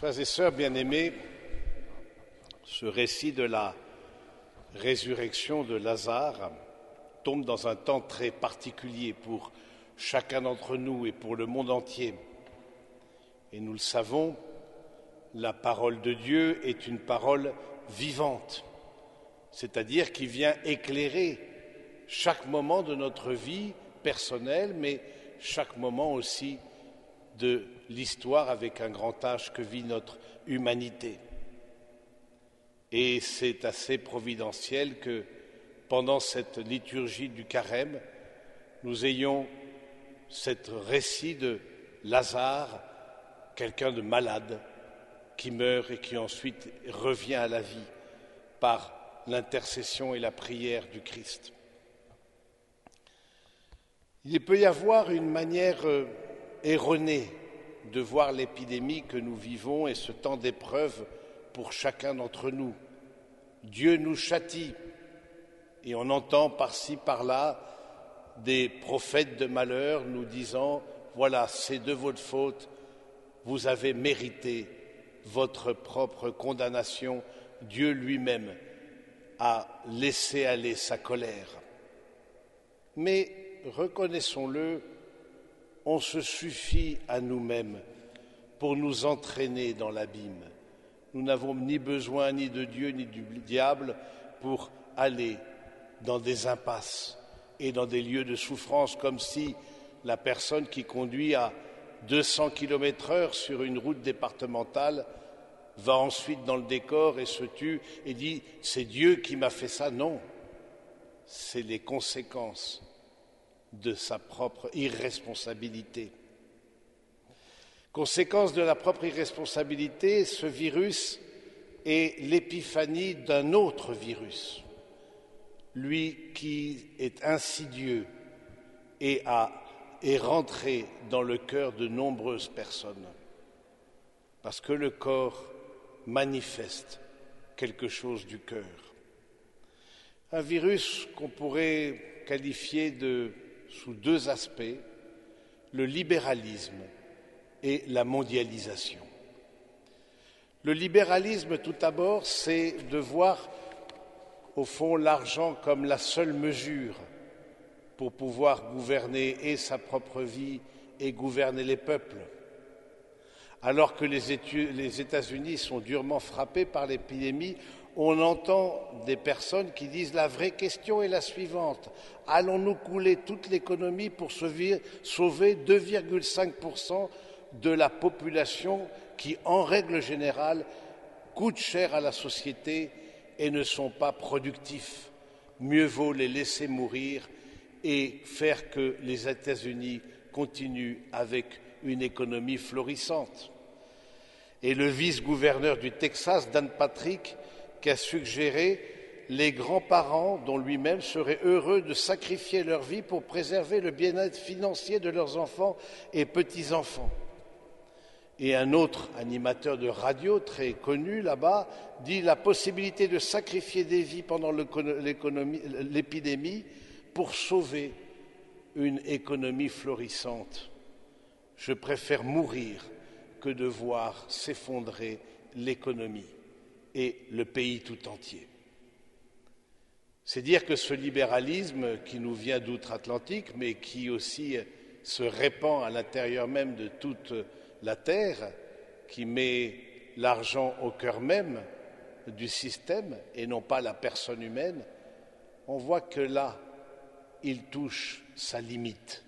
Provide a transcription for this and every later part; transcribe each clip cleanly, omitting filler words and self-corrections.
Frères et sœurs bien-aimés, ce récit de la résurrection de Lazare tombe dans un temps très particulier pour chacun d'entre nous et pour le monde entier. Et nous le savons, la parole de Dieu est une parole vivante, c'est-à-dire qui vient éclairer chaque moment de notre vie personnelle, mais chaque moment aussi de l'histoire avec un grand H que vit notre humanité. Et c'est assez providentiel que pendant cette liturgie du carême, nous ayons ce récit de Lazare, quelqu'un de malade, qui meurt et qui ensuite revient à la vie par l'intercession et la prière du Christ. Il peut y avoir une manière erronée de voir l'épidémie que nous vivons et ce temps d'épreuve pour chacun d'entre nous. Dieu nous châtie et on entend par-ci, par-là des prophètes de malheur nous disant « Voilà, c'est de votre faute, vous avez mérité votre propre condamnation, Dieu lui-même a laissé aller sa colère. » Mais reconnaissons-le, on se suffit à nous-mêmes pour nous entraîner dans l'abîme. Nous n'avons ni besoin ni de Dieu ni du diable pour aller dans des impasses et dans des lieux de souffrance, comme si la personne qui conduit à 200 km/h sur une route départementale va ensuite dans le décor et se tue et dit « c'est Dieu qui m'a fait ça ». Non, c'est les conséquences de sa propre irresponsabilité. Conséquence de la propre irresponsabilité, ce virus est l'épiphanie d'un autre virus, lui qui est insidieux et est rentré dans le cœur de nombreuses personnes, parce que le corps manifeste quelque chose du cœur. Un virus qu'on pourrait qualifier sous deux aspects, le libéralisme et la mondialisation. Le libéralisme, tout d'abord, c'est de voir, au fond, l'argent comme la seule mesure pour pouvoir gouverner et sa propre vie et gouverner les peuples. Alors que les États-Unis sont durement frappés par l'épidémie, on entend des personnes qui disent « la vraie question est la suivante, allons-nous couler toute l'économie pour sauver 2,5% de la population qui, en règle générale, coûte cher à la société et ne sont pas productifs. Mieux vaut les laisser mourir et faire que les États-Unis continuent avec une économie florissante. » Et le vice-gouverneur du Texas, Dan Patrick, qui a suggéré les grands-parents dont lui-même seraient heureux de sacrifier leur vie pour préserver le bien-être financier de leurs enfants et petits-enfants. Et un autre animateur de radio très connu là-bas dit la possibilité de sacrifier des vies pendant l'épidémie pour sauver une économie florissante. Je préfère mourir que de voir s'effondrer l'économie et le pays tout entier. C'est dire que ce libéralisme qui nous vient d'outre-Atlantique, mais qui aussi se répand à l'intérieur même de toute la Terre, qui met l'argent au cœur même du système et non pas la personne humaine, on voit que là, il touche sa limite.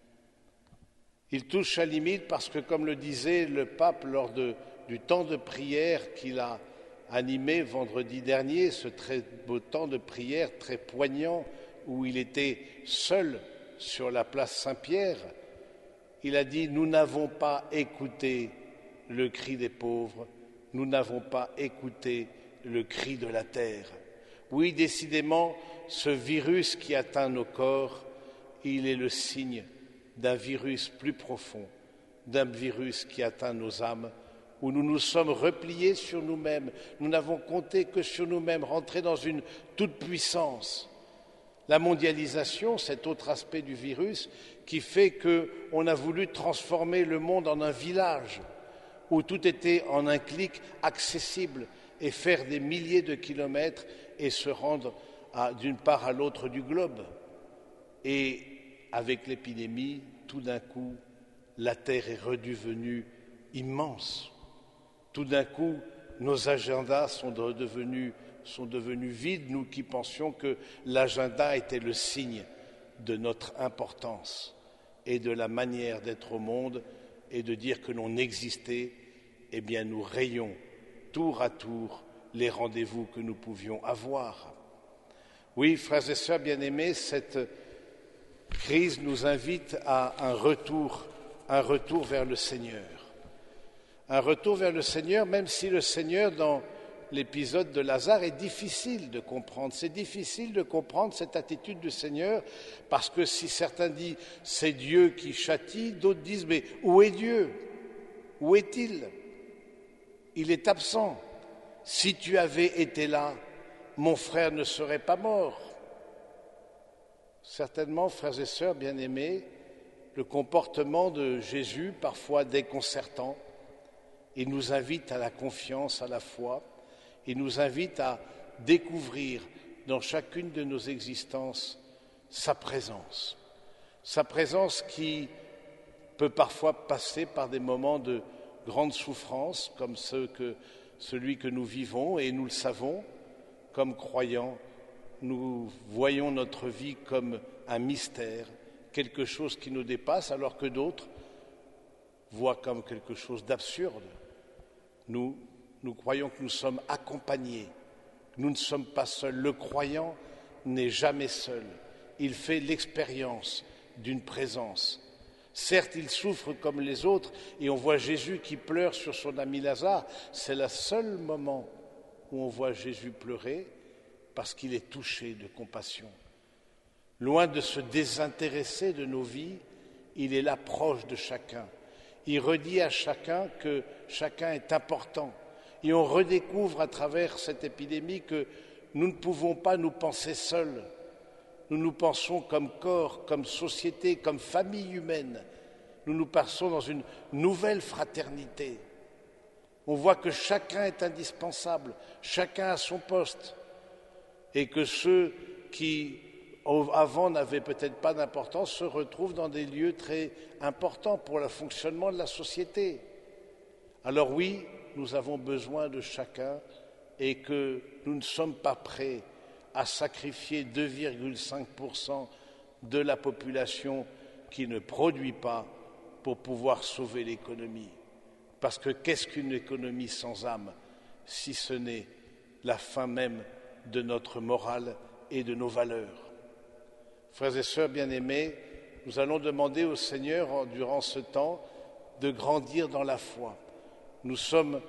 Il touche sa limite parce que, comme le disait le pape lors du temps de prière qu'il a animé vendredi dernier, ce très beau temps de prière très poignant où il était seul sur la place Saint-Pierre, il a dit « Nous n'avons pas écouté le cri des pauvres, nous n'avons pas écouté le cri de la terre. » Oui, décidément, ce virus qui atteint nos corps, il est le signe d'un virus plus profond, d'un virus qui atteint nos âmes, où nous nous sommes repliés sur nous-mêmes, nous n'avons compté que sur nous-mêmes, rentrés dans une toute-puissance. La mondialisation, cet autre aspect du virus, qui fait qu'on a voulu transformer le monde en un village, où tout était en un clic accessible et faire des milliers de kilomètres et se rendre d'une part à l'autre du globe. Et avec l'épidémie, tout d'un coup, la Terre est redevenue immense. Tout d'un coup, nos agendas sont devenus vides, nous qui pensions que l'agenda était le signe de notre importance et de la manière d'être au monde et de dire que l'on existait. Eh bien, nous rayons tour à tour les rendez-vous que nous pouvions avoir. Oui, frères et sœurs bien-aimés, cette crise nous invite à un retour vers le Seigneur. Un retour vers le Seigneur, même si le Seigneur, dans l'épisode de Lazare, est difficile de comprendre. C'est difficile de comprendre cette attitude du Seigneur, parce que si certains disent « c'est Dieu qui châtie », d'autres disent « mais où est Dieu? Où est-il? Il est absent. Si tu avais été là, mon frère ne serait pas mort. » Certainement, frères et sœurs bien-aimés, le comportement de Jésus, parfois déconcertant, il nous invite à la confiance, à la foi, il nous invite à découvrir dans chacune de nos existences sa présence qui peut parfois passer par des moments de grande souffrance, comme celui que nous vivons, et nous le savons, comme croyants, nous voyons notre vie comme un mystère, quelque chose qui nous dépasse, alors que d'autres voient comme quelque chose d'absurde. Nous croyons que nous sommes accompagnés, que nous ne sommes pas seuls. Le croyant n'est jamais seul. Il fait l'expérience d'une présence. Certes, il souffre comme les autres, et on voit Jésus qui pleure sur son ami Lazare. C'est le seul moment où on voit Jésus pleurer, parce qu'il est touché de compassion. Loin de se désintéresser de nos vies, il est là proche de chacun. Il redit à chacun que chacun est important. Et on redécouvre à travers cette épidémie que nous ne pouvons pas nous penser seuls. Nous nous pensons comme corps, comme société, comme famille humaine. Nous nous pensons dans une nouvelle fraternité. On voit que chacun est indispensable, chacun a son poste. Et que ceux qui, avant, n'avaient peut-être pas d'importance, se retrouvent dans des lieux très importants pour le fonctionnement de la société. Alors oui, nous avons besoin de chacun et que nous ne sommes pas prêts à sacrifier 2,5% de la population qui ne produit pas pour pouvoir sauver l'économie. Parce que qu'est-ce qu'une économie sans âme, si ce n'est la fin même de notre morale et de nos valeurs. Frères et sœurs bien-aimés, nous allons demander au Seigneur, durant ce temps, de grandir dans la foi. Nous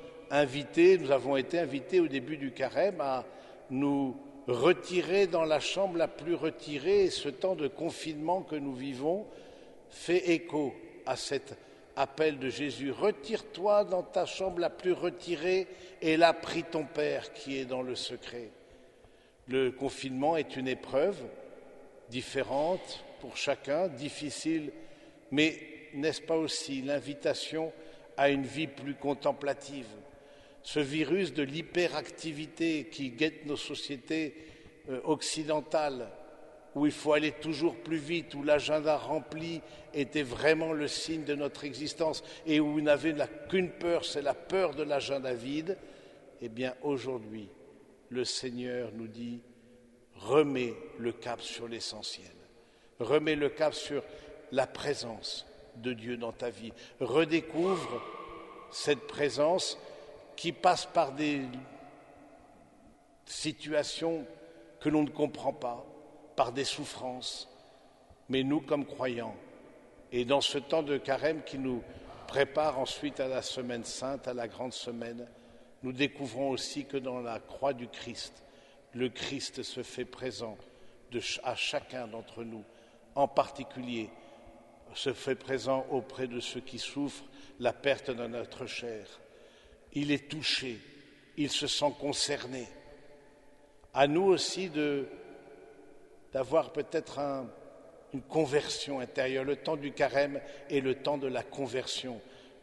avons été invités au début du carême à nous retirer dans la chambre la plus retirée, et ce temps de confinement que nous vivons fait écho à cet appel de Jésus. Retire-toi dans ta chambre la plus retirée, et là prie ton Père qui est dans le secret. Le confinement est une épreuve différente pour chacun, difficile, mais n'est-ce pas aussi l'invitation à une vie plus contemplative? Ce virus de l'hyperactivité qui guette nos sociétés occidentales, où il faut aller toujours plus vite, où l'agenda rempli était vraiment le signe de notre existence et où il n'avait qu'une peur, c'est la peur de l'agenda vide, eh bien aujourd'hui, le Seigneur nous dit, remets le cap sur l'essentiel, remets le cap sur la présence de Dieu dans ta vie, redécouvre cette présence qui passe par des situations que l'on ne comprend pas, par des souffrances, mais nous comme croyants, et dans ce temps de carême qui nous prépare ensuite à la semaine sainte, à la grande semaine, nous découvrons aussi que dans la croix du Christ, le Christ se fait présent à chacun d'entre nous, en particulier se fait présent auprès de ceux qui souffrent la perte de notre chair. Il est touché, il se sent concerné. À nous aussi d'avoir peut-être une conversion intérieure. Le temps du carême est le temps de la conversion,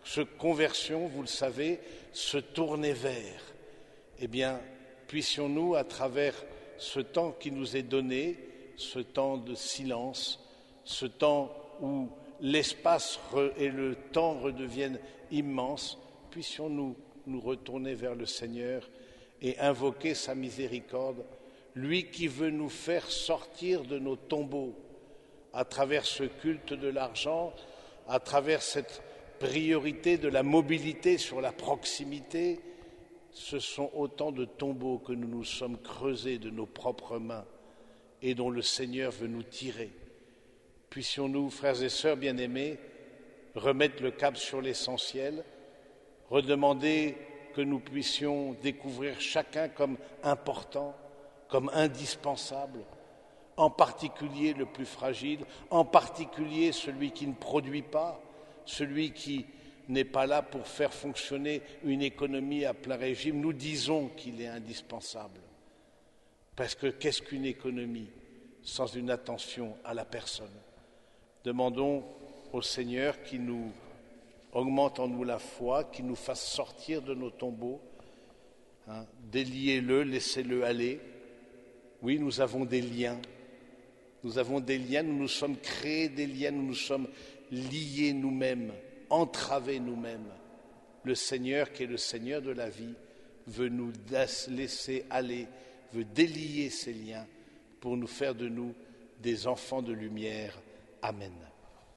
Ce conversion, vous le savez, se tourner vers. Eh bien, puissions-nous, à travers ce temps qui nous est donné, ce temps de silence, ce temps où l'espace et le temps redeviennent immenses, puissions-nous nous retourner vers le Seigneur et invoquer sa miséricorde, lui qui veut nous faire sortir de nos tombeaux à travers ce culte de l'argent, à travers cette priorité de la mobilité sur la proximité. Ce sont autant de tombeaux que nous nous sommes creusés de nos propres mains et dont le Seigneur veut nous tirer. Puissions-nous, frères et sœurs bien-aimés, remettre le cap sur l'essentiel, redemander que nous puissions découvrir chacun comme important, comme indispensable, en particulier le plus fragile, en particulier celui qui ne produit pas, celui qui n'est pas là pour faire fonctionner une économie à plein régime. Nous disons qu'il est indispensable. Parce que qu'est-ce qu'une économie sans une attention à la personne? Demandons au Seigneur qui nous augmente en nous la foi, qui nous fasse sortir de nos tombeaux. Déliez-le, laissez-le aller. Oui, nous avons des liens. Nous avons des liens, nous nous sommes créés des liens, nous nous sommes liés nous-mêmes, entravés nous-mêmes. Le Seigneur, qui est le Seigneur de la vie, veut nous laisser aller, veut délier ces liens pour nous faire de nous des enfants de lumière. Amen.